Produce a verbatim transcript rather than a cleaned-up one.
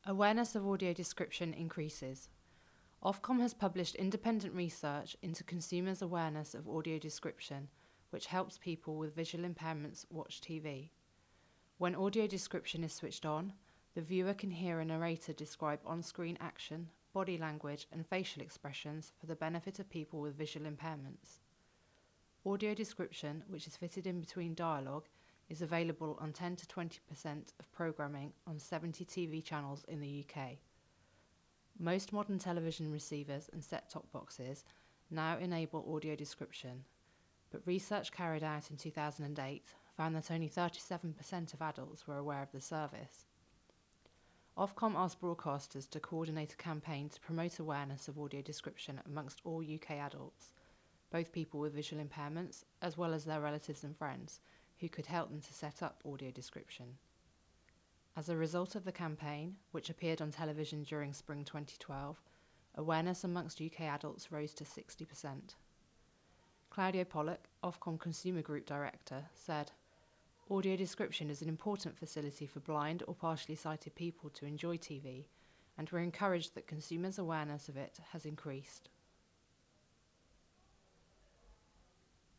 Awareness of audio description increases. Ofcom has published independent research into consumers' awareness of audio description, which helps people with visual impairments watch T V. When audio description is switched on, the viewer can hear a narrator describe on-screen action, body language, and facial expressions for the benefit of people with visual impairments. Audio description, which is fitted in between dialogue, is available on ten to twenty percent of programming on seventy T V channels in the U K. Most modern television receivers and set-top boxes now enable audio description, but research carried out in two thousand eight found that only thirty-seven percent of adults were aware of the service. Ofcom asked broadcasters to coordinate a campaign to promote awareness of audio description amongst all U K adults, both people with visual impairments as well as their relatives and friends, who could help them to set up audio description. As a result of the campaign, which appeared on television during spring twenty twelve, awareness amongst U K adults rose to sixty percent. Claudio Pollock, Ofcom Consumer Group Director, said, "Audio description is an important facility for blind or partially sighted people to enjoy T V, and we're encouraged that consumers' awareness of it has increased."